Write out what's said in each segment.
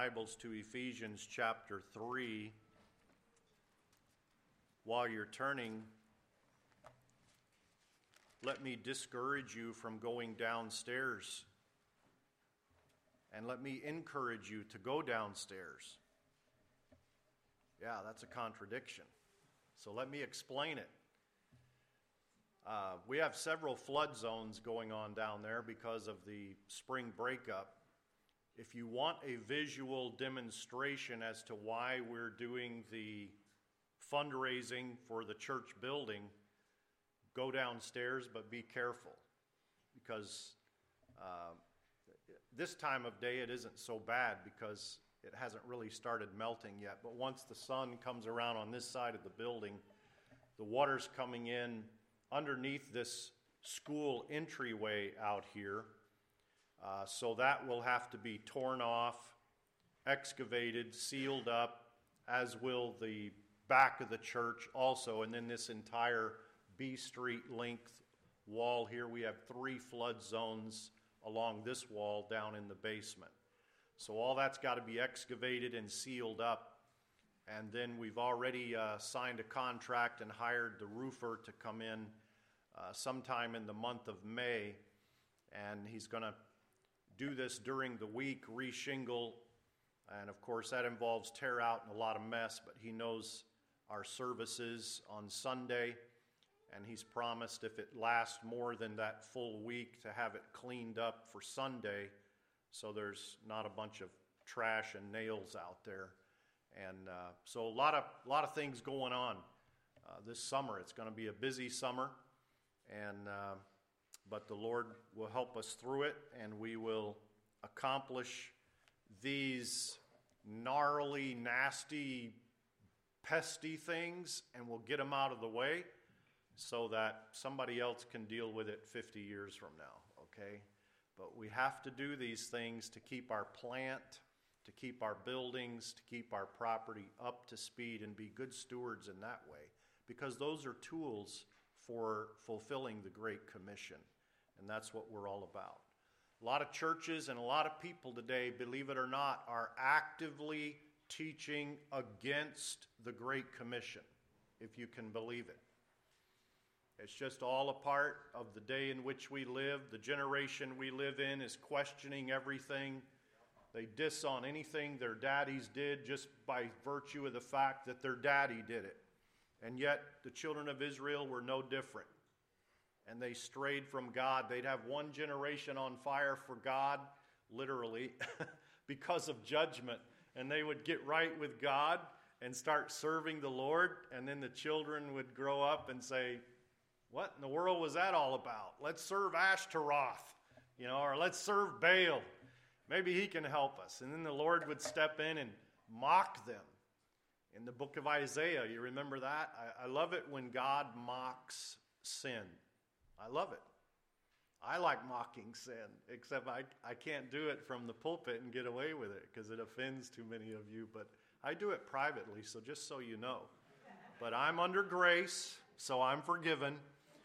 Bibles to Ephesians chapter 3. While you're turning, let me discourage you from going downstairs, and let me encourage you to go downstairs. Yeah, that's a contradiction. So let me explain it. We have several flood zones going on down there because of the spring breakup. If you want a visual demonstration as to why we're doing the fundraising for the church building, go downstairs, but be careful, because this time of day it isn't so bad because it hasn't really started melting yet. But once the sun comes around on this side of the building, the water's coming in underneath this school entryway out here. So that will have to be torn off, excavated, sealed up, as will the back of the church also. And then this entire B Street length wall here, we have 3 flood zones along this wall down in the basement. So all that's got to be excavated and sealed up. And then we've already signed a contract and hired the roofer to come in sometime in the month of May. And he's going to do this during the week, re-shingle, and of course that involves tear out and a lot of mess, but he knows our services on Sunday, and he's promised if it lasts more than that full week to have it cleaned up for Sunday, so there's not a bunch of trash and nails out there. And so a lot of things going on this summer. It's going to be a busy summer, and but the Lord will help us through it, and we will accomplish these gnarly, nasty, pesty things, and we'll get them out of the way so that somebody else can deal with it 50 years from now, okay? But we have to do these things to keep our plant, to keep our buildings, to keep our property up to speed and be good stewards in that way, because those are tools for fulfilling the Great Commission. And that's what we're all about. A lot of churches and a lot of people today, believe it or not, are actively teaching against the Great Commission, if you can believe it. It's just all a part of the day in which we live. The generation we live in is questioning everything. They diss on anything their daddies did just by virtue of the fact that their daddy did it. And yet the children of Israel were no different. And they strayed from God. They'd have one generation on fire for God, literally, because of judgment. And they would get right with God and start serving the Lord. And then the children would grow up and say, what in the world was that all about? Let's serve Ashtaroth, or let's serve Baal. Maybe he can help us. And then the Lord would step in and mock them. In the book of Isaiah, you remember that? I love it when God mocks sin. I love it. I like mocking sin, except I can't do it from the pulpit and get away with it because it offends too many of you. But I do it privately, so just so you know. But I'm under grace, so I'm forgiven.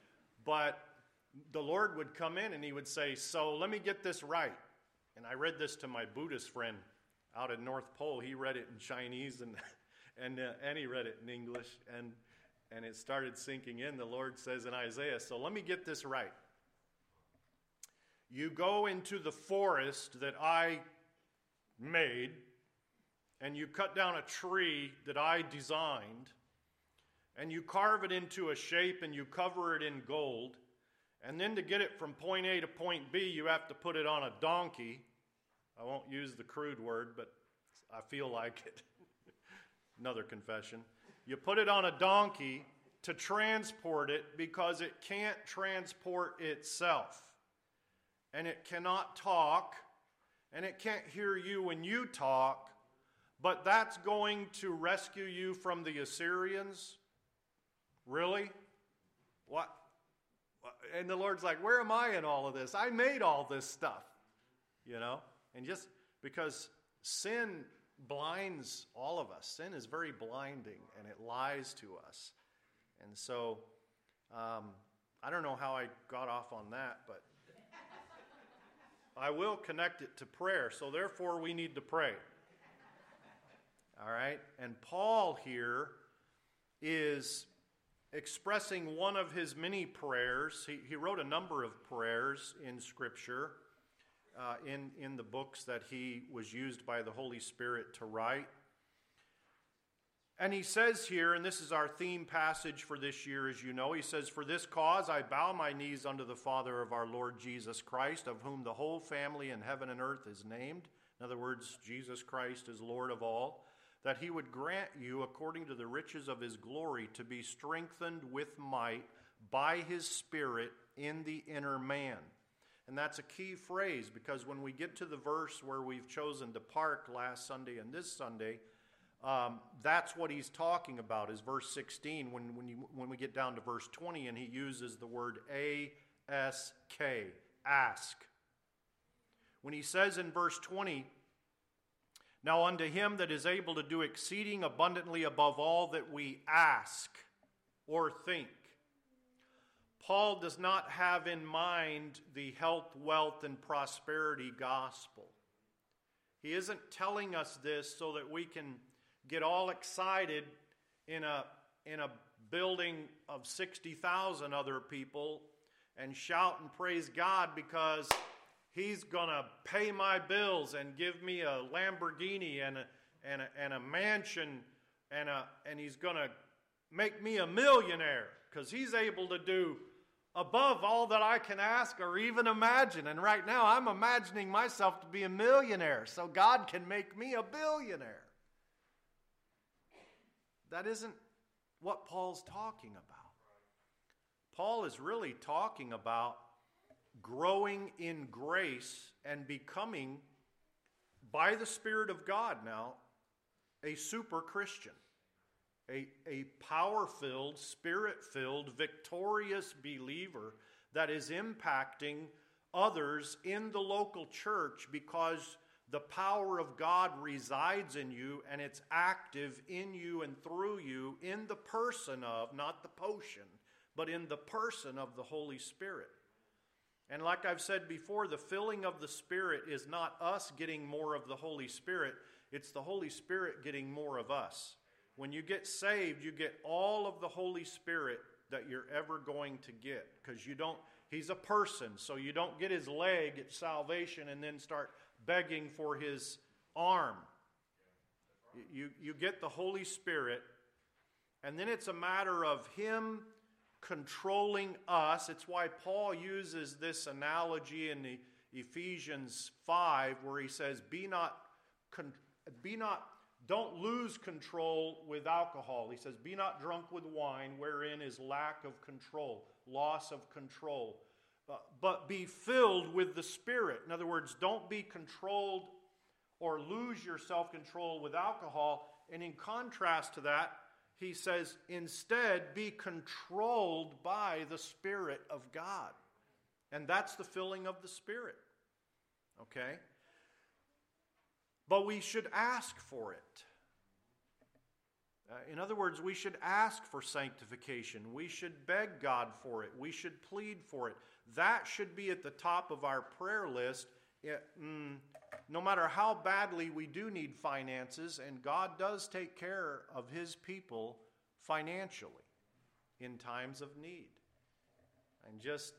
But the Lord would come in and he would say, so let me get this right. And I read this to my Buddhist friend out at North Pole. He read it in Chinese and he read it in English. And it started sinking in. The Lord says in Isaiah, so let me get this right. You go into the forest that I made, and you cut down a tree that I designed, and you carve it into a shape, and you cover it in gold, and then to get it from point A to point B, you have to put it on a donkey. I won't use the crude word, but I feel like it. Another confession. You put it on a donkey to transport it because it can't transport itself. And it cannot talk, and it can't hear you when you talk, but that's going to rescue you from the Assyrians? Really? What? And the Lord's like, where am I in all of this? I made all this stuff, And just because sin blinds all of us. Sin is very blinding, and it lies to us. And so, I don't know how I got off on that, but I will connect it to prayer. So therefore, we need to pray. All right? And Paul here is expressing one of his many prayers. He wrote a number of prayers in Scripture, in the books that he was used by the Holy Spirit to write. And he says here, and this is our theme passage for this year, as you know, he says, "For this cause I bow my knees unto the Father of our Lord Jesus Christ, of whom the whole family in heaven and earth is named." In other words, Jesus Christ is Lord of all. "That he would grant you, according to the riches of his glory, to be strengthened with might by his Spirit in the inner man." And that's a key phrase, because when we get to the verse where we've chosen to park last Sunday and this Sunday, that's what he's talking about, is verse 16, when we get down to verse 20, and he uses the word A-S-K, ask. When he says in verse 20, "Now unto him that is able to do exceeding abundantly above all that we ask or think." Paul does not have in mind the health, wealth, and prosperity gospel. He isn't telling us this so that we can get all excited in a building of 60,000 other people and shout and praise God because he's going to pay my bills and give me a Lamborghini and a mansion and he's going to make me a millionaire because he's able to do above all that I can ask or even imagine. And right now I'm imagining myself to be a millionaire, so God can make me a billionaire. That isn't what Paul's talking about. Paul is really talking about growing in grace and becoming, by the Spirit of God now, a super Christian. A power-filled, Spirit-filled, victorious believer that is impacting others in the local church because the power of God resides in you and it's active in you and through you in the person of, not the potion, but in the person of the Holy Spirit. And like I've said before, the filling of the Spirit is not us getting more of the Holy Spirit, it's the Holy Spirit getting more of us. When you get saved, you get all of the Holy Spirit that you're ever going to get, because he's a person, so you don't get his leg at salvation and then start begging for his arm. You get the Holy Spirit, and then it's a matter of him controlling us. It's why Paul uses this analogy in the Ephesians 5 where he says, don't lose control with alcohol. He says, "Be not drunk with wine, wherein is lack of control," loss of control. But be filled with the Spirit. In other words, don't be controlled or lose your self-control with alcohol. And in contrast to that, he says, instead, be controlled by the Spirit of God. And that's the filling of the Spirit. Okay? But we should ask for it. In other words, we should ask for sanctification. We should beg God for it. We should plead for it. That should be at the top of our prayer list. No matter how badly we do need finances, and God does take care of his people financially in times of need. And just,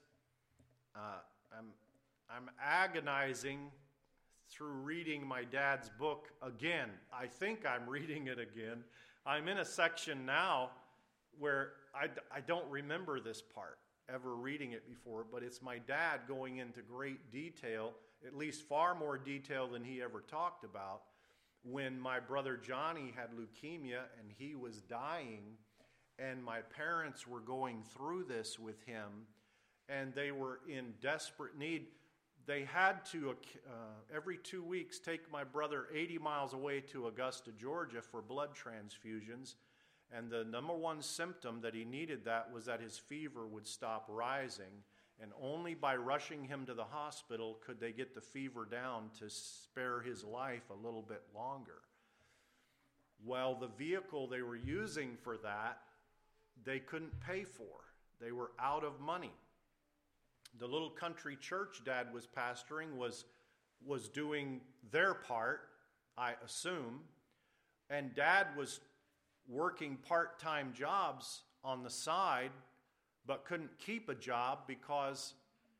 I'm agonizing through reading my dad's book again. I think I'm reading it again. I'm in a section now where I don't remember this part, ever reading it before, but it's my dad going into great detail, at least far more detail than he ever talked about, when my brother Johnny had leukemia and he was dying, and my parents were going through this with him, and they were in desperate need. They had to, every 2 weeks, take my brother 80 miles away to Augusta, Georgia for blood transfusions. And the number one symptom that he needed that was that his fever would stop rising. And only by rushing him to the hospital could they get the fever down to spare his life a little bit longer. Well, the vehicle they were using for that, they couldn't pay for. They were out of money. The little country church Dad was pastoring was doing their part, I assume, And Dad was working part-time jobs on the side, but couldn't keep a job because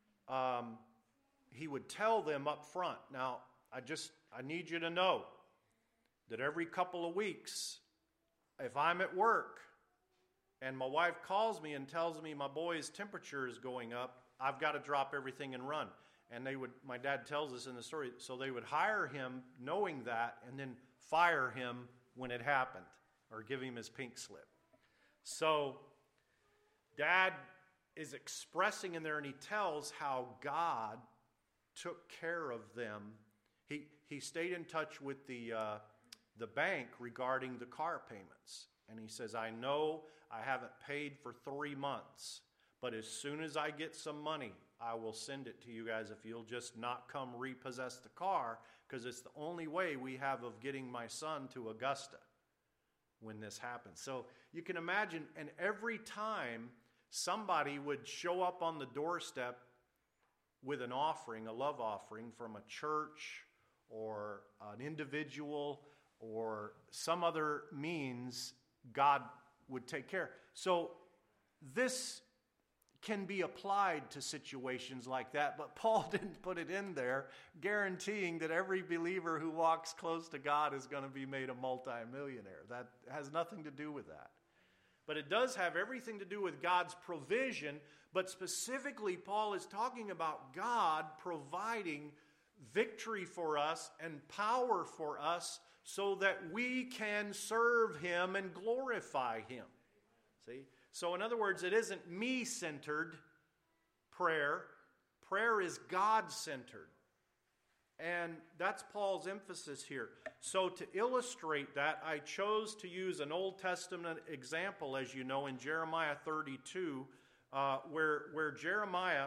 he would tell them up front. Now, I need you to know that every couple of weeks, if I'm at work and my wife calls me and tells me my boy's temperature is going up, I've got to drop everything and run. And my dad tells us in the story, so they would hire him knowing that and then fire him when it happened or give him his pink slip. So Dad is expressing in there, and he tells how God took care of them. He stayed in touch with the bank regarding the car payments. And he says, I know I haven't paid for 3 months, but as soon as I get some money, I will send it to you guys if you'll just not come repossess the car, because it's the only way we have of getting my son to Augusta when this happens. So you can imagine, and every time somebody would show up on the doorstep with an offering, a love offering from a church or an individual or some other means, God would take care. So this can be applied to situations like that, but Paul didn't put it in there guaranteeing that every believer who walks close to God is going to be made a multimillionaire. That has nothing to do with that. But it does have everything to do with God's provision, but specifically Paul is talking about God providing victory for us and power for us so that we can serve Him and glorify Him. See? So in other words, it isn't me-centered prayer. Prayer is God-centered. And that's Paul's emphasis here. So to illustrate that, I chose to use an Old Testament example, as you know, in Jeremiah 32, where Jeremiah,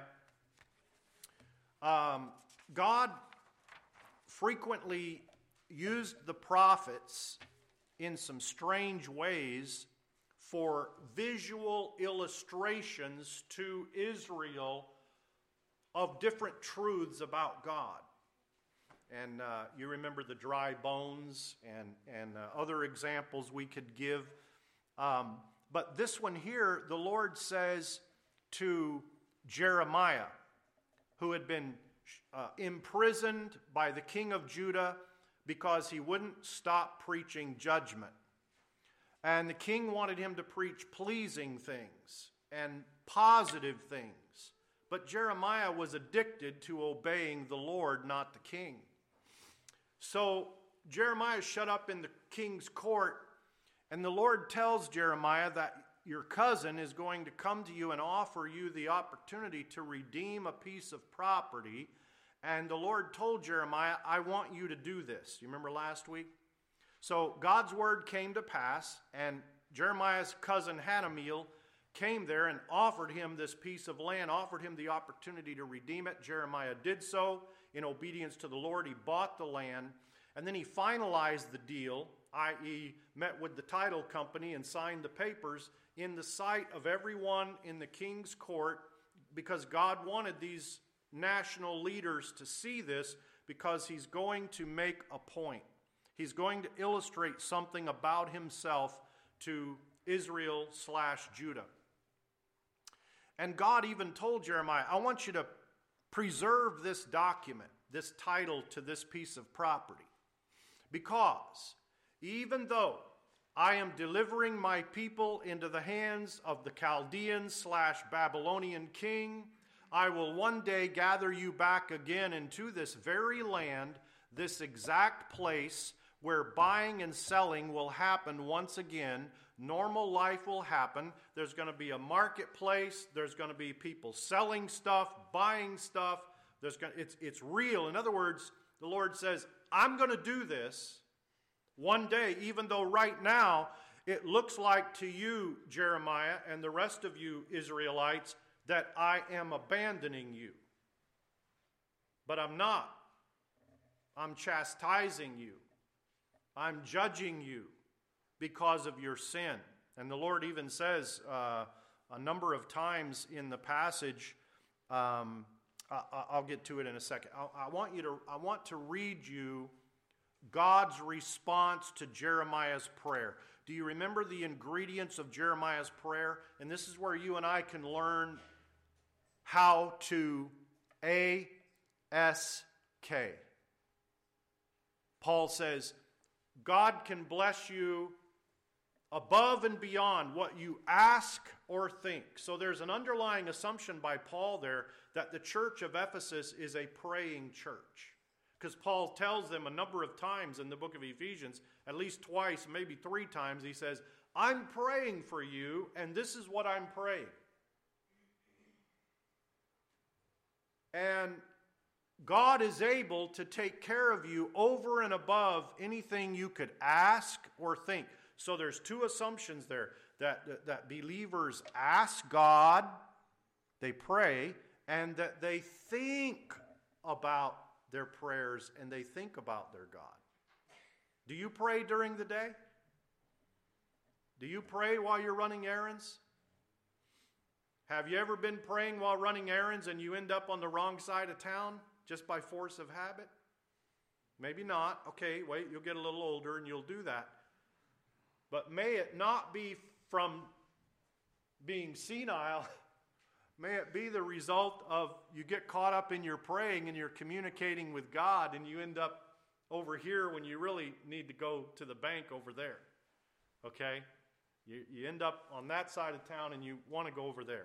God frequently used the prophets in some strange ways for visual illustrations to Israel of different truths about God. And you remember the dry bones and other examples we could give. But this one here, the Lord says to Jeremiah, who had been imprisoned by the king of Judah because he wouldn't stop preaching judgment. And the king wanted him to preach pleasing things and positive things. But Jeremiah was addicted to obeying the Lord, not the king. So Jeremiah is shut up in the king's court, and the Lord tells Jeremiah that your cousin is going to come to you and offer you the opportunity to redeem a piece of property. And the Lord told Jeremiah, I want you to do this. You remember last week? So God's word came to pass, and Jeremiah's cousin Hanamiel came there and offered him this piece of land, offered him the opportunity to redeem it. Jeremiah did so in obedience to the Lord. He bought the land, and then he finalized the deal, i.e. met with the title company and signed the papers in the sight of everyone in the king's court, because God wanted these national leaders to see this, because he's going to make a point. He's going to illustrate something about himself to Israel/Judah. And God even told Jeremiah, I want you to preserve this document, this title to this piece of property, because even though I am delivering my people into the hands of the Chaldean/Babylonian king, I will one day gather you back again into this very land, this exact place where buying and selling will happen once again. Normal life will happen. There's going to be a marketplace. There's going to be people selling stuff, buying stuff. It's real. In other words, the Lord says, I'm going to do this one day, even though right now it looks like to you, Jeremiah, and the rest of you Israelites, that I am abandoning you. But I'm not. I'm chastising you. I'm judging you because of your sin. And the Lord even says a number of times in the passage, I'll get to it in a second. I want to read you God's response to Jeremiah's prayer. Do you remember the ingredients of Jeremiah's prayer? And this is where you and I can learn how to ASK. Paul says, God can bless you above and beyond what you ask or think. So there's an underlying assumption by Paul there that the church of Ephesus is a praying church. Because Paul tells them a number of times in the book of Ephesians, at least twice, maybe 3 times, he says, I'm praying for you, and this is what I'm praying. And God is able to take care of you over and above anything you could ask or think. So there's 2 assumptions there, that believers ask God, they pray, and that they think about their prayers and they think about their God. Do you pray during the day? Do you pray while you're running errands? Have you ever been praying while running errands and you end up on the wrong side of town just by force of habit? Maybe not. Okay, wait, you'll get a little older and you'll do that. But may it not be from being senile. May it be the result of you get caught up in your praying and you're communicating with God and you end up over here when you really need to go to the bank over there. Okay? You end up on that side of town and you want to go over there.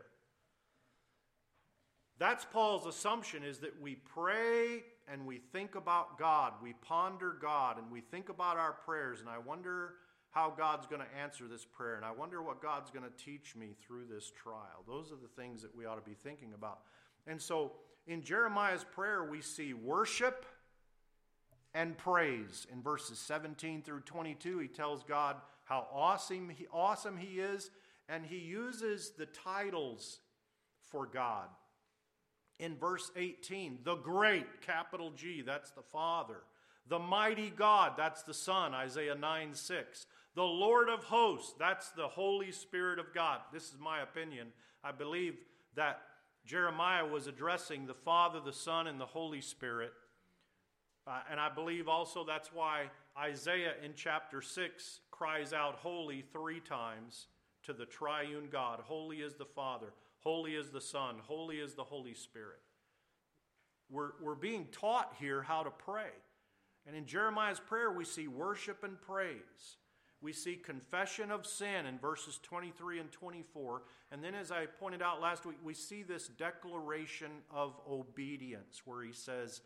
That's Paul's assumption, is that we pray and we think about God. We ponder God and we think about our prayers. And I wonder how God's going to answer this prayer. And I wonder what God's going to teach me through this trial. Those are the things that we ought to be thinking about. And so in Jeremiah's prayer, we see worship and praise. In verses 17 through 22, he tells God how awesome he is. And he uses the titles for God. In verse 18, the great, capital G, that's the Father. The mighty God, that's the Son, Isaiah 9:6. The Lord of hosts, that's the Holy Spirit of God. This is my opinion. I believe that Jeremiah was addressing the Father, the Son, and the Holy Spirit. And I believe also that's why Isaiah in chapter 6 cries out holy 3 times to the triune God. Holy is the Father, holy is the Son, holy is the Holy Spirit. We're being taught here how to pray. And in Jeremiah's prayer, we see worship and praise. We see confession of sin in verses 23 and 24. And then, as I pointed out last week, we see this declaration of obedience where he says,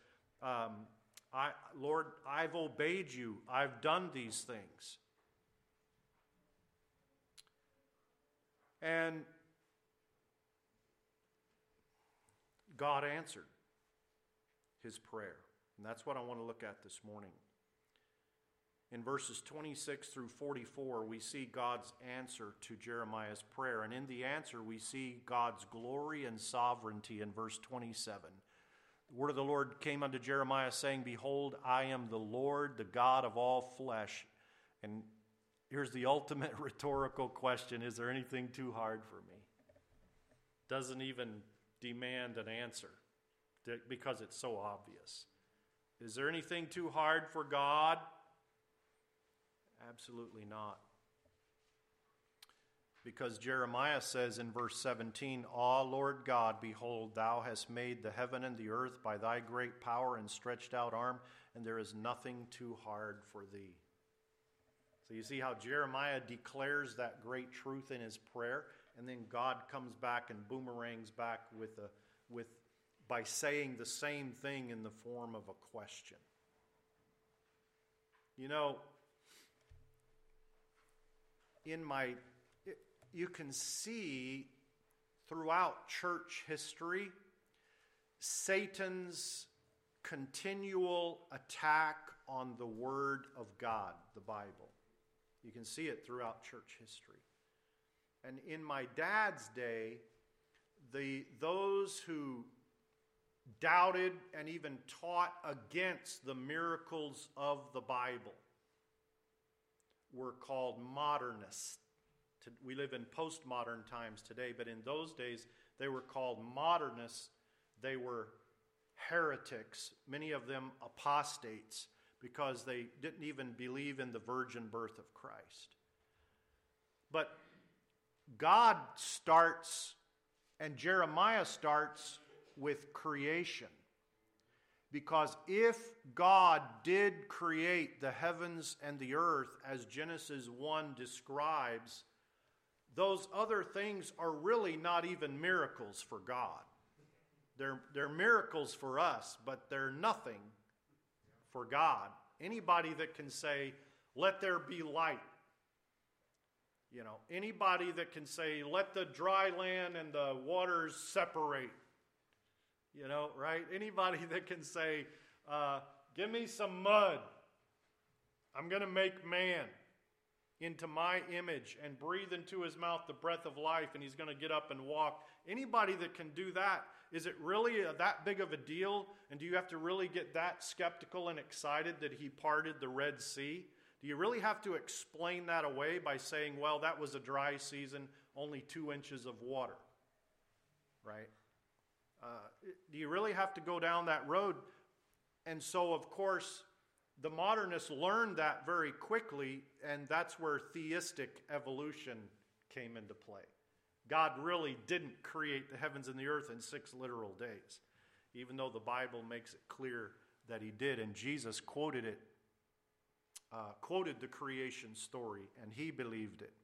Lord, I've obeyed you. I've done these things. And God answered his prayer. And that's what I want to look at this morning. In verses 26 through 44, we see God's answer to Jeremiah's prayer. And in the answer, we see God's glory and sovereignty in verse 27. The word of the Lord came unto Jeremiah, saying, Behold, I am the Lord, the God of all flesh. And here's the ultimate rhetorical question. Is there anything too hard for me? Doesn't even demand an answer because it's so obvious. Is there anything too hard for God? Absolutely not. Because Jeremiah says in verse 17, Ah, Lord God, behold, thou hast made the heaven and the earth by thy great power and stretched out arm, and there is nothing too hard for thee. So you see how Jeremiah declares that great truth in his prayer, and then God comes back and boomerangs back by saying the same thing in the form of a question. You know, you can see throughout church history Satan's continual attack on the Word of God, the Bible. You can see it throughout church history. And in my dad's day, those who doubted and even taught against the miracles of the Bible were called modernists. We live in postmodern times today, but in those days they were called modernists. They were heretics, many of them apostates, because they didn't even believe in the virgin birth of Christ. But God starts, and Jeremiah starts with creation. Because if God did create the heavens and the earth as Genesis 1 describes, those other things are really not even miracles for God. They're miracles for us, but they're nothing for God. Anybody that can say, let there be light. Anybody that can say, let the dry land and the waters separate. Right? Anybody that can say, give me some mud. I'm going to make man into my image and breathe into his mouth the breath of life, and he's going to get up and walk. Anybody that can do that, is it really that big of a deal? And do you have to really get that skeptical and excited that he parted the Red Sea? Do you really have to explain that away by saying, well, that was a dry season, only 2 inches of water, right? Do you really have to go down that road? And so, of course, the modernists learned that very quickly, and that's where theistic evolution came into play. God really didn't create the heavens and the earth in 6 literal days, even though the Bible makes it clear that he did, and Jesus quoted the creation story, and he believed it.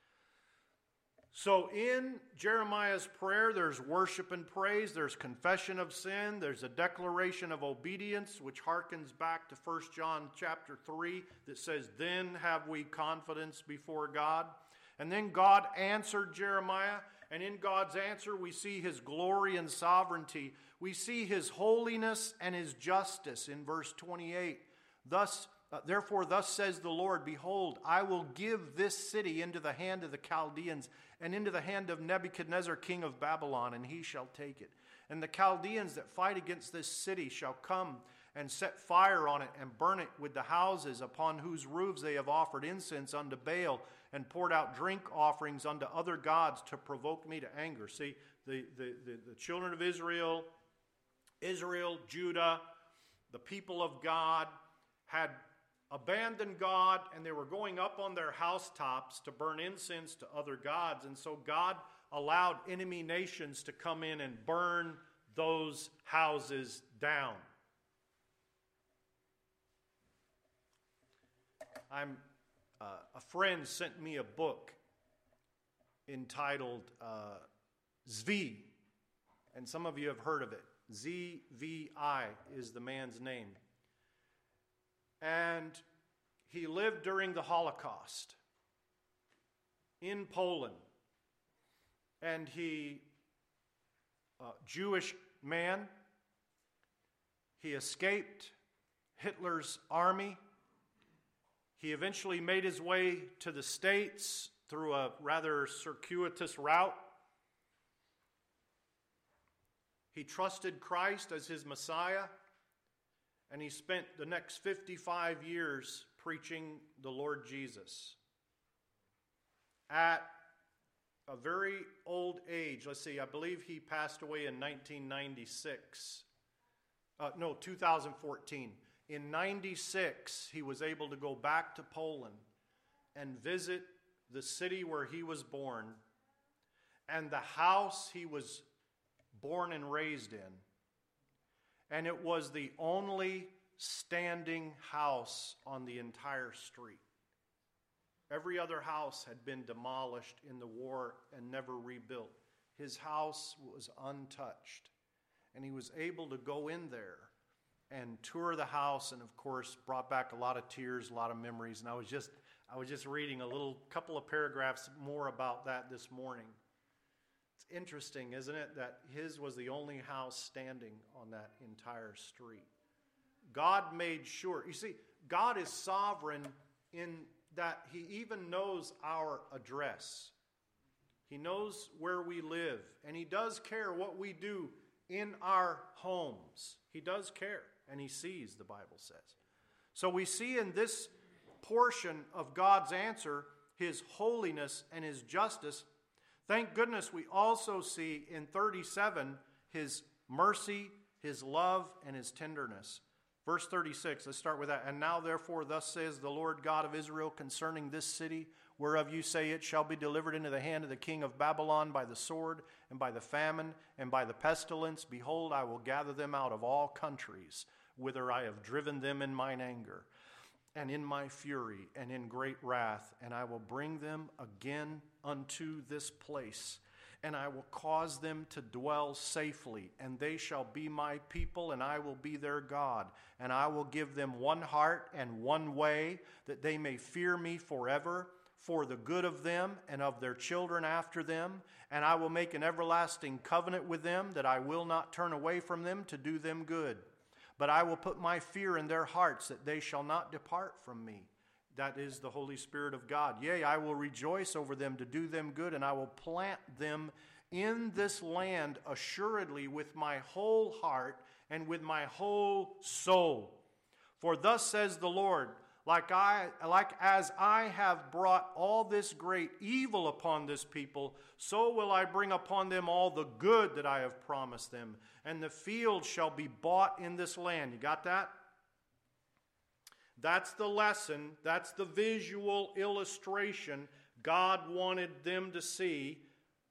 So in Jeremiah's prayer, there's worship and praise, there's confession of sin, there's a declaration of obedience, which harkens back to 1 John chapter 3 that says, then have we confidence before God. And then God answered Jeremiah, and in God's answer we see his glory and sovereignty. We see his holiness and his justice in verse 28. Therefore, thus says the Lord, behold, I will give this city into the hand of the Chaldeans and into the hand of Nebuchadnezzar, king of Babylon, and he shall take it. And the Chaldeans that fight against this city shall come and set fire on it and burn it with the houses upon whose roofs they have offered incense unto Baal and poured out drink offerings unto other gods to provoke me to anger. See, the children of Israel, Judah, the people of God had abandoned God, and they were going up on their housetops to burn incense to other gods. And so God allowed enemy nations to come in and burn those houses down. A friend sent me a book entitled Zvi, and some of you have heard of it. ZVI is the man's name. And he lived during the Holocaust in Poland. And he, Jewish man, he escaped Hitler's army. He eventually made his way to the States through a rather circuitous route. He trusted Christ as his Messiah. And he spent the next 55 years preaching the Lord Jesus. At a very old age, let's see, I believe he passed away in 2014. In 96, he was able to go back to Poland and visit the city where he was born and the house he was born and raised in. And it was the only standing house on the entire street. Every other house had been demolished in the war and never rebuilt. His house was untouched. And he was able to go in there and tour the house, and of course brought back a lot of tears, a lot of memories. And I was just reading a couple of paragraphs more about that this morning. It's interesting, isn't it, that his was the only house standing on that entire street. God made sure. You see, God is sovereign in that he even knows our address. He knows where we live, and he does care what we do in our homes. He does care, and he sees, the Bible says. So we see in this portion of God's answer his holiness and his justice. Thank goodness we also see in 37 his mercy, his love, and his tenderness. Verse 36, let's start with that. And now therefore thus says the Lord God of Israel concerning this city, whereof you say it shall be delivered into the hand of the king of Babylon by the sword, and by the famine, and by the pestilence. Behold, I will gather them out of all countries, whither I have driven them in mine anger, and in my fury, and in great wrath, and I will bring them again unto this place, and I will cause them to dwell safely, and they shall be my people, and I will be their God. And I will give them one heart and one way, that they may fear me forever, for the good of them and of their children after them. And I will make an everlasting covenant with them, that I will not turn away from them to do them good. But I will put my fear in their hearts, that they shall not depart from me. That is the Holy Spirit of God. Yea, I will rejoice over them to do them good, and I will plant them in this land assuredly with my whole heart and with my whole soul. For thus says the Lord, like as I have brought all this great evil upon this people, so will I bring upon them all the good that I have promised them. And the field shall be bought in this land. You got that? That's the lesson. That's the visual illustration God wanted them to see.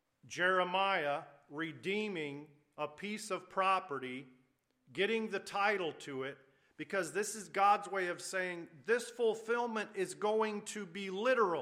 Jeremiah redeeming a piece of property, getting the title to it, because this is God's way of saying this fulfillment is going to be literal.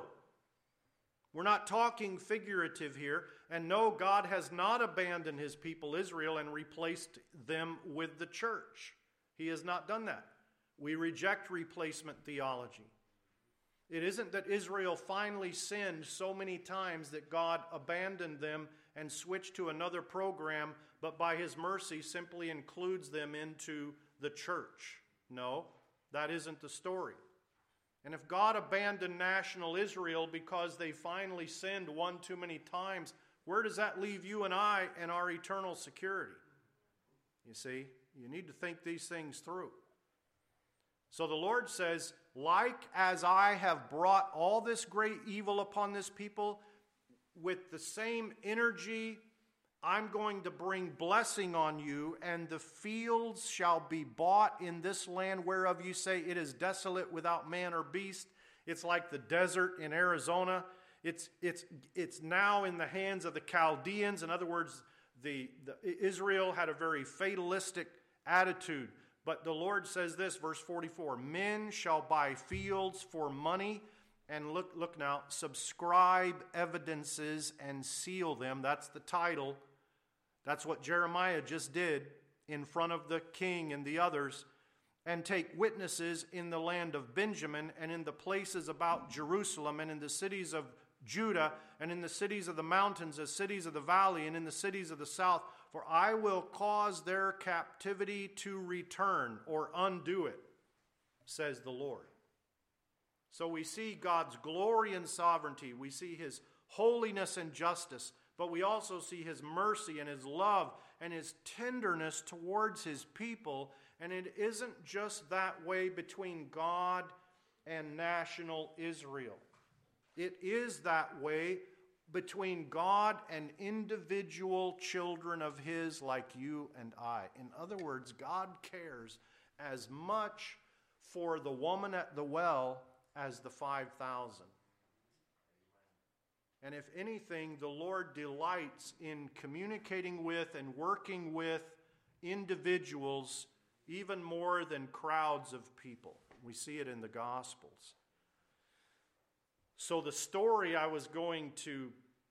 We're not talking figurative here. And no, God has not abandoned his people Israel and replaced them with the church. He has not done that. We reject replacement theology. It isn't that Israel finally sinned so many times that God abandoned them and switched to another program, but by his mercy simply includes them into the church. No, that isn't the story. And if God abandoned national Israel because they finally sinned one too many times, where does that leave you and I and our eternal security? You see, you need to think these things through. So the Lord says, like as I have brought all this great evil upon this people, with the same energy, I'm going to bring blessing on you, and the fields shall be bought in this land whereof you say it is desolate without man or beast. It's like the desert in Arizona. It's now in the hands of the Chaldeans. In other words, Israel had a very fatalistic attitude. But the Lord says this, verse 44, men shall buy fields for money, and look now, subscribe evidences and seal them. That's the title. That's what Jeremiah just did in front of the king and the others. And take witnesses in the land of Benjamin, and in the places about Jerusalem, and in the cities of Judah, and in the cities of the mountains, the cities of the valley, and in the cities of the south. For I will cause their captivity to return, or undo it, says the Lord. So we see God's glory and sovereignty. We see his holiness and justice. But we also see his mercy and his love and his tenderness towards his people. And it isn't just that way between God and national Israel. It is that way between God and individual children of his like you and I. In other words, God cares as much for the woman at the well as the 5,000. And if anything, the Lord delights in communicating with and working with individuals even more than crowds of people. We see it in the Gospels. So the story I was going to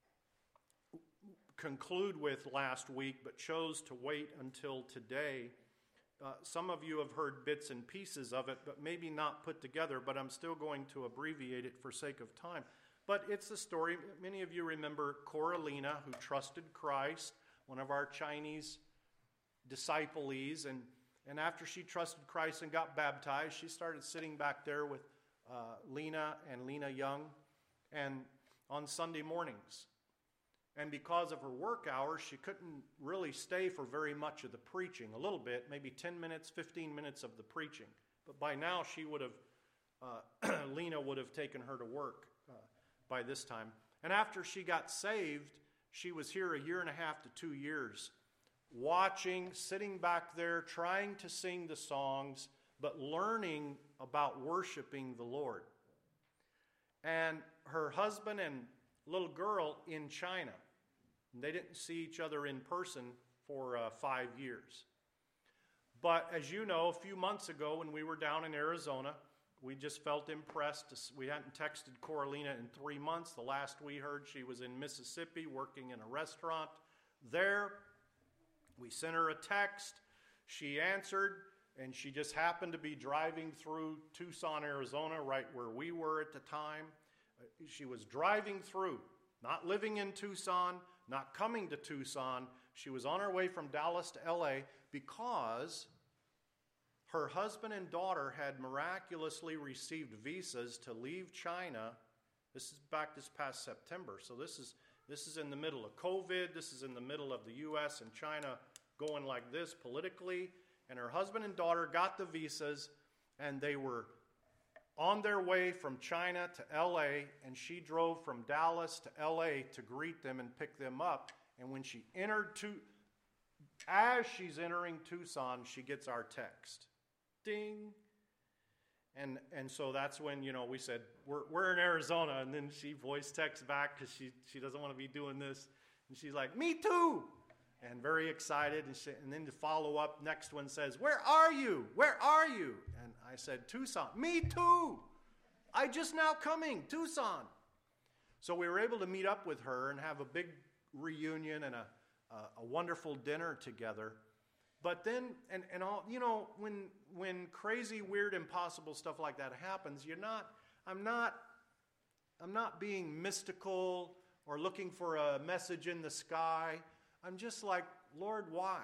conclude with last week, but chose to wait until today. Some of you have heard bits and pieces of it, but maybe not put together, but I'm still going to abbreviate it for sake of time. But it's the story, many of you remember Coralina, who trusted Christ, one of our Chinese disciples, and after she trusted Christ and got baptized, she started sitting back there with Lena and Lena Young, and on Sunday mornings. And because of her work hours, she couldn't really stay for very much of the preaching. A little bit, maybe 10 minutes, 15 minutes of the preaching. But by now, she would have, Lena would have taken her to work by this time. And after she got saved, she was here 1.5 years to 2 years, watching, sitting back there, trying to sing the songs, but learning about worshiping the Lord. And her husband and little girl in China. They didn't see each other in person for 5 years. But as you know, a few months ago when we were down in Arizona, we just felt impressed. We hadn't texted Coralina in 3 months. The last we heard, she was in Mississippi working in a restaurant there. We sent her a text. She answered, and she just happened to be driving through Tucson, Arizona, right where we were at the time. She was driving through, not living in Tucson, not coming to Tucson. She was on her way from Dallas to LA because her husband and daughter had miraculously received visas to leave China. This is back this past September. So this is in the middle of COVID. This is in the middle of the U.S. and China going like this politically. And her husband and daughter got the visas, and they were on their way from China to L.A., and she drove from Dallas to L.A. to greet them and pick them up. And when she as she's entering Tucson, she gets our text. Ding. And so that's when, we said, we're in Arizona. And then she voice texts back because she doesn't want to be doing this. And she's like, me too. And very excited. And then the follow-up next one says, where are you? Where are you? And I said, Tucson. Me too. I just now coming. Tucson. So we were able to meet up with her and have a big reunion and a wonderful dinner together. But then, and all, when crazy, weird, impossible stuff like that happens, I'm not being mystical or looking for a message in the sky. I'm just like, Lord, why?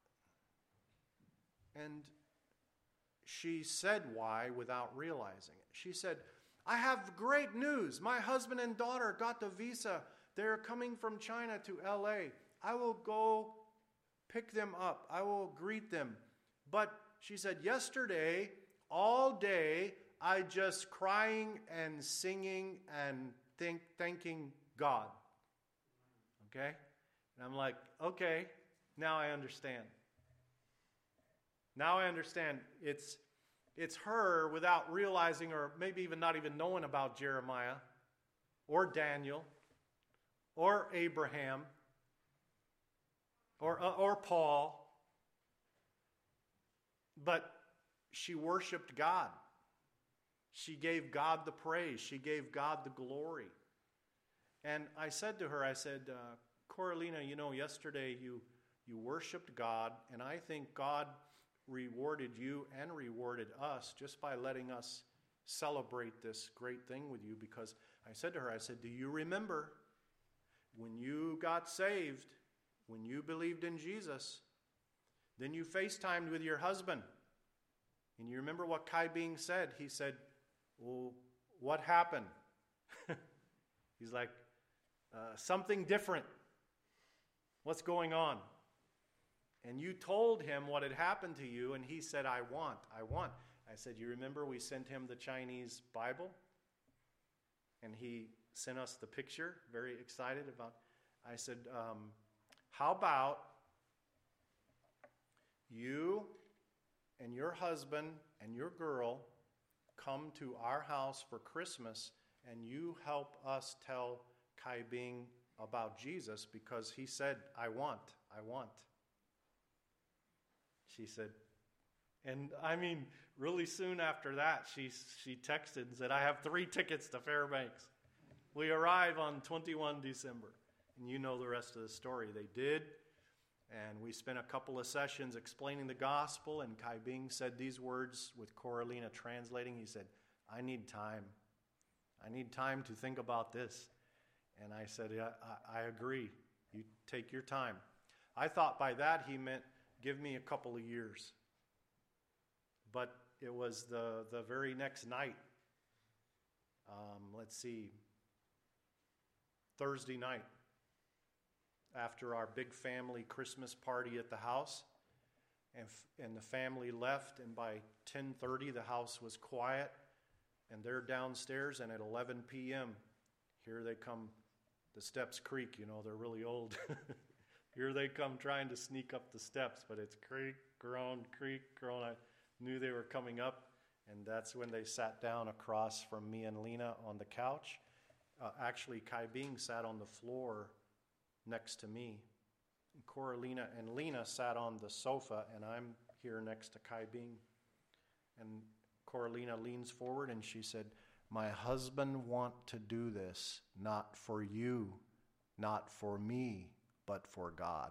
And she said why without realizing it. She said, I have great news. My husband and daughter got the visa. They're coming from China to LA. I will go pick them up. I will greet them. But she said, yesterday, all day, I just crying and singing and thanking God. Okay? And I'm like, okay, now I understand. Now I understand. It's her without realizing, or maybe even not even knowing about Jeremiah or Daniel or Abraham or Paul. But she worshiped God. She gave God the praise. She gave God the glory. And I said to her, Coralina, yesterday you worshiped God, and I think God rewarded you and rewarded us just by letting us celebrate this great thing with you. Because I said to her, do you remember when you got saved, when you believed in Jesus, then you FaceTimed with your husband, and you remember what Kai Bing said? He said, well, what happened? He's like, something different. What's going on? And you told him what had happened to you, and he said, I want. I said, you remember we sent him the Chinese Bible? And he sent us the picture, very excited about. I said, how about you and your husband and your girl come to our house for Christmas, and you help us tell Kai Bing about Jesus, because he said, I want. She said, and I mean, really soon after that, she texted and said, I have 3 tickets to Fairbanks. We arrive on 21 December. And you know the rest of the story. They did. And we spent a couple of sessions explaining the gospel, and Kai Bing said these words with Coralina translating. He said, I need time. I need time to think about this. And I said, I agree. You take your time. I thought by that he meant give me a couple of years. But it was the very next night. Thursday night, after our big family Christmas party at the house, and the family left, and by 10:30 the house was quiet, and they're downstairs, and at 11 p.m. here they come. The steps creak, they're really old. Here they come trying to sneak up the steps, but it's creak, groan. knew they were coming up, and that's when they sat down across from me and Lena on the couch. Actually, Kai Bing sat on the floor next to me. And Coralina and Lena sat on the sofa, and I'm here next to Kai Bing. And Coralina leans forward and she said, "My husband want to do this, not for you, not for me, but for God."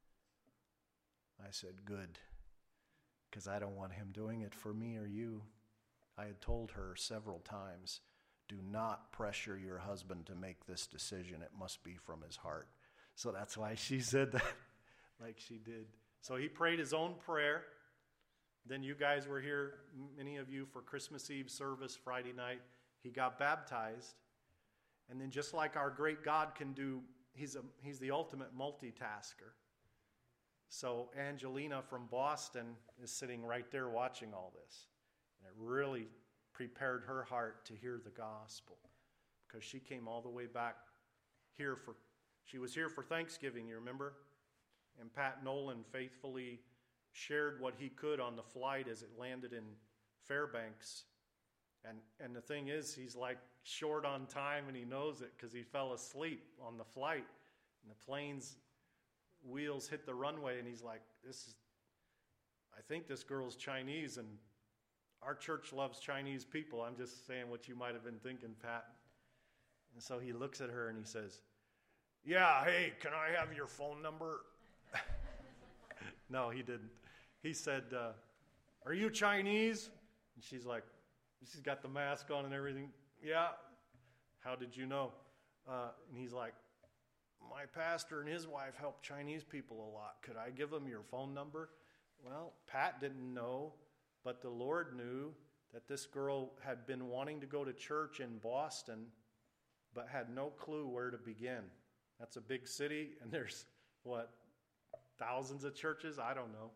I said, "Good, because I don't want him doing it for me or you." I had told her several times, do not pressure your husband to make this decision. It must be from his heart. So that's why she said that like she did. So he prayed his own prayer. Then you guys were here, many of you, for Christmas Eve service Friday night. He got baptized. And then just like our great God can do, he's the ultimate multitasker. So Angelina from Boston is sitting right there watching all this. And it really prepared her heart to hear the gospel, because she came all the way back here she was here for Thanksgiving, you remember? And Pat Nolan faithfully shared what he could on the flight as it landed in Fairbanks. And the thing is, he's like short on time, and he knows it because he fell asleep on the flight. And the plane's wheels hit the runway, and he's like, I think this girl's Chinese, and our church loves Chinese people. I'm just saying what you might have been thinking, Pat. And so he looks at her and he says, "Yeah, hey, can I have your phone number?" No, he didn't. He said, "Are you Chinese?" And she's like, she's got the mask on and everything. "Yeah." "How did you know?" And he's like, "My pastor and his wife help Chinese people a lot. Could I give them your phone number?" Well, Pat didn't know, but the Lord knew that this girl had been wanting to go to church in Boston, but had no clue where to begin. That's a big city, and there's, thousands of churches? I don't know.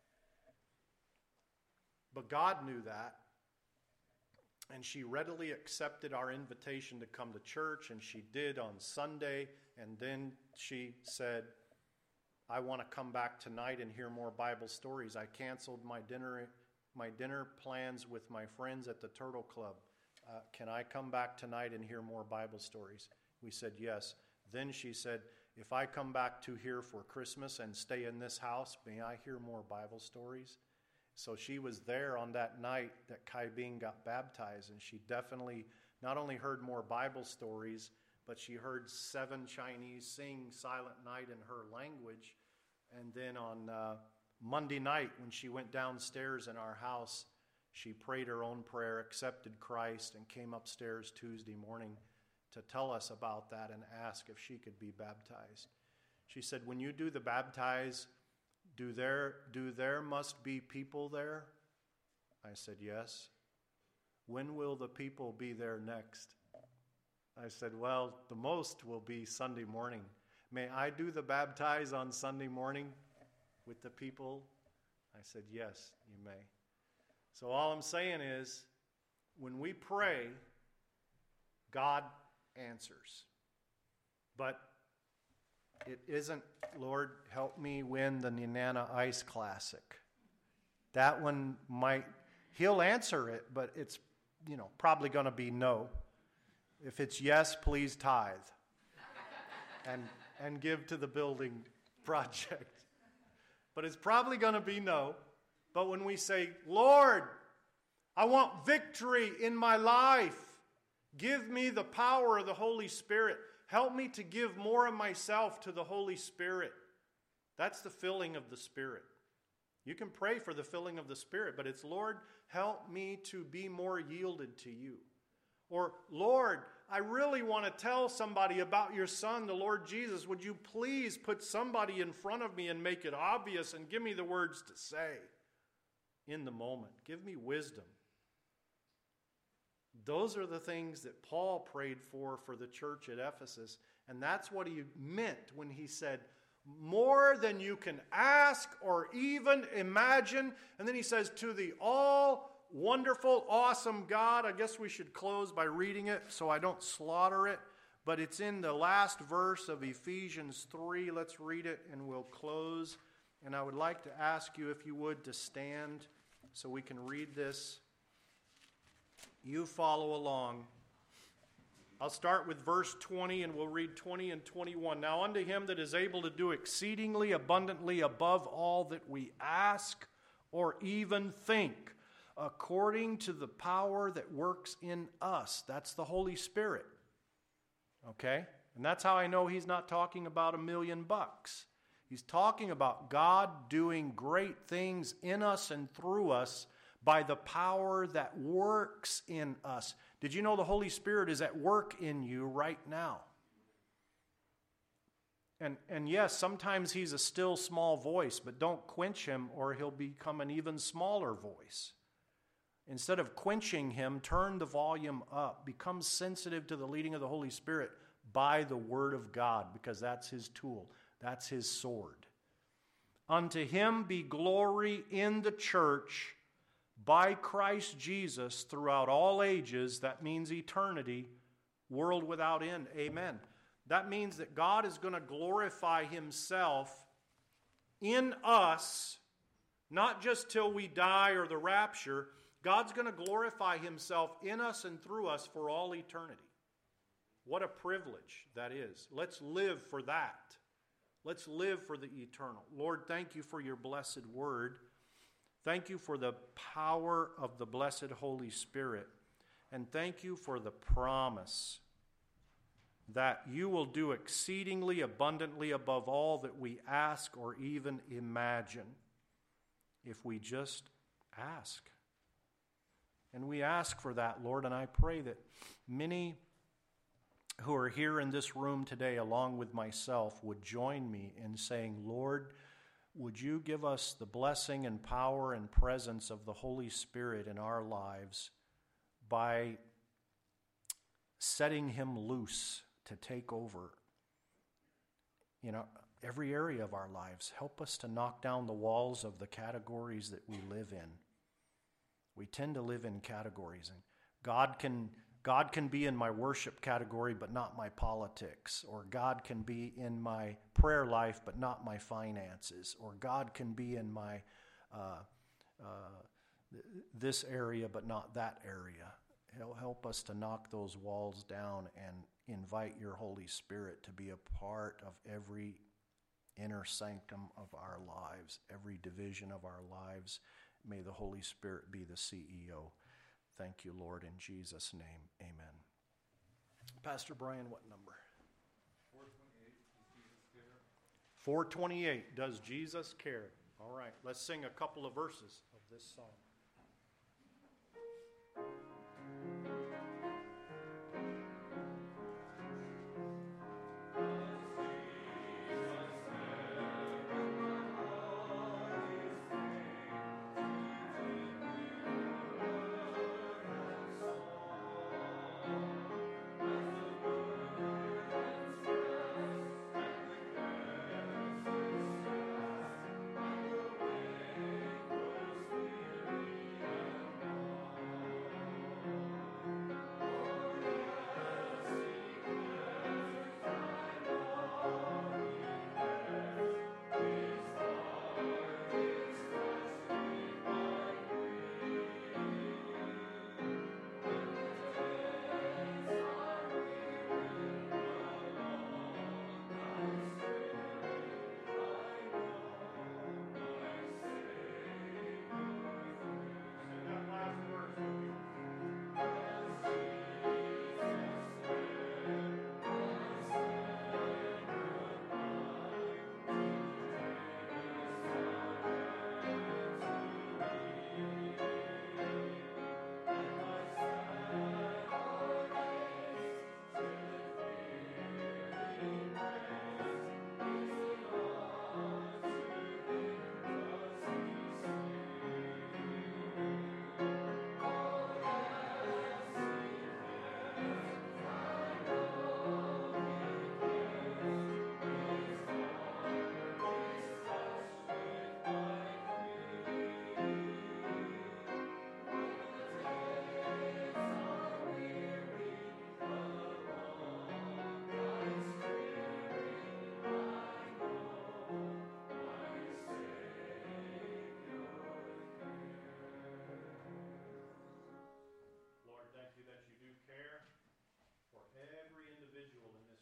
But God knew that, and she readily accepted our invitation to come to church, and she did on Sunday, and then she said, "I want to come back tonight and hear more Bible stories. I canceled my dinner plans with my friends at the Turtle Club. Can I come back tonight and hear more Bible stories?" We said yes. Then she said, "If I come back to here for Christmas and stay in this house, may I hear more Bible stories?" So she was there on that night that Kai Bing got baptized, and she definitely not only heard more Bible stories, but she heard 7 Chinese sing Silent Night in her language. And then on Monday night, when she went downstairs in our house, she prayed her own prayer, accepted Christ, and came upstairs Tuesday morning to tell us about that and ask if she could be baptized. She said, "When you do the baptize, do there must be people there?" I said, "Yes." "When will the people be there next?" I said, "Well, the most will be Sunday morning. May I do the baptize on Sunday morning with the people?" I said, "Yes, you may." So all I'm saying is, when we pray, God answers. But it isn't, "Lord, help me win the Nenana Ice Classic." That one he'll answer it, but it's, probably going to be no. If it's yes, please tithe and give to the building project. But it's probably going to be no. But when we say, "Lord, I want victory in my life. Give me the power of the Holy Spirit. Help me to give more of myself to the Holy Spirit." That's the filling of the Spirit. You can pray for the filling of the Spirit, but it's, "Lord, help me to be more yielded to you." Or, "Lord, I really want to tell somebody about your Son, the Lord Jesus. Would you please put somebody in front of me and make it obvious and give me the words to say in the moment. Give me wisdom." Those are the things that Paul prayed for the church at Ephesus. And that's what he meant when he said, "More than you can ask or even imagine." And then he says, "To the all wonderful, awesome God." I guess we should close by reading it so I don't slaughter it. But it's in the last verse of Ephesians 3. Let's read it and we'll close. And I would like to ask you, if you would, to stand so we can read this. You follow along. I'll start with verse 20 and we'll read 20 and 21. Now unto him that is able to do exceedingly abundantly above all that we ask or even think, according to the power that works in us. That's the Holy Spirit. Okay? And that's how I know he's not talking about $1 million. He's talking about God doing great things in us and through us by the power that works in us. Did you know the Holy Spirit is at work in you right now? And yes, sometimes he's a still small voice, but don't quench him or he'll become an even smaller voice. Instead of quenching him, turn the volume up. Become sensitive to the leading of the Holy Spirit by the Word of God, because that's his tool. That's his sword. Unto him be glory in the church by Christ Jesus throughout all ages. That means eternity, world without end. Amen. That means that God is going to glorify himself in us, not just till we die or the rapture. God's going to glorify himself in us and through us for all eternity. What a privilege that is. Let's live for that. Let's live for the eternal. Lord, thank you for your blessed word. Thank you for the power of the blessed Holy Spirit. And thank you for the promise that you will do exceedingly abundantly above all that we ask or even imagine, if we just ask. And we ask for that, Lord, and I pray that many who are here in this room today, along with myself, would join me in saying, Lord, would you give us the blessing and power and presence of the Holy Spirit in our lives by setting him loose to take over, every area of our lives. Help us to knock down the walls of the categories that we live in. We tend to live in categories, and God can be in my worship category but not my politics, or God can be in my prayer life but not my finances, or God can be in my this area but not that area. Help us to knock those walls down and invite your Holy Spirit to be a part of every inner sanctum of our lives, every division of our lives. May the Holy Spirit be the CEO. Thank you, Lord, in Jesus' name. Amen. Pastor Brian, what number? 428. Does Jesus care? All right, let's sing a couple of verses of this song.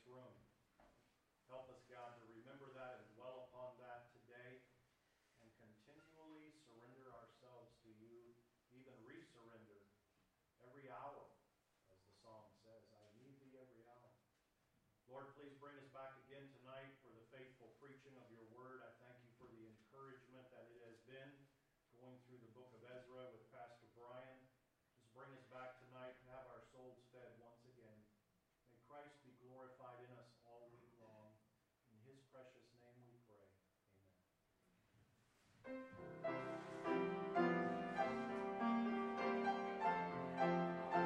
room. Help us, God, to remember that and dwell upon that today and continually surrender ourselves to you, even resurrender every hour, as the song says. I need thee every hour. Lord, please bring us back again tonight for the faithful preaching of your word. I thank you for the encouragement that it has been going through the book of Ezra with Pastor Brian. Just bring us back tonight to have our souls fed once again. May Christ be glorified in us all week long. In his precious name we pray. Amen.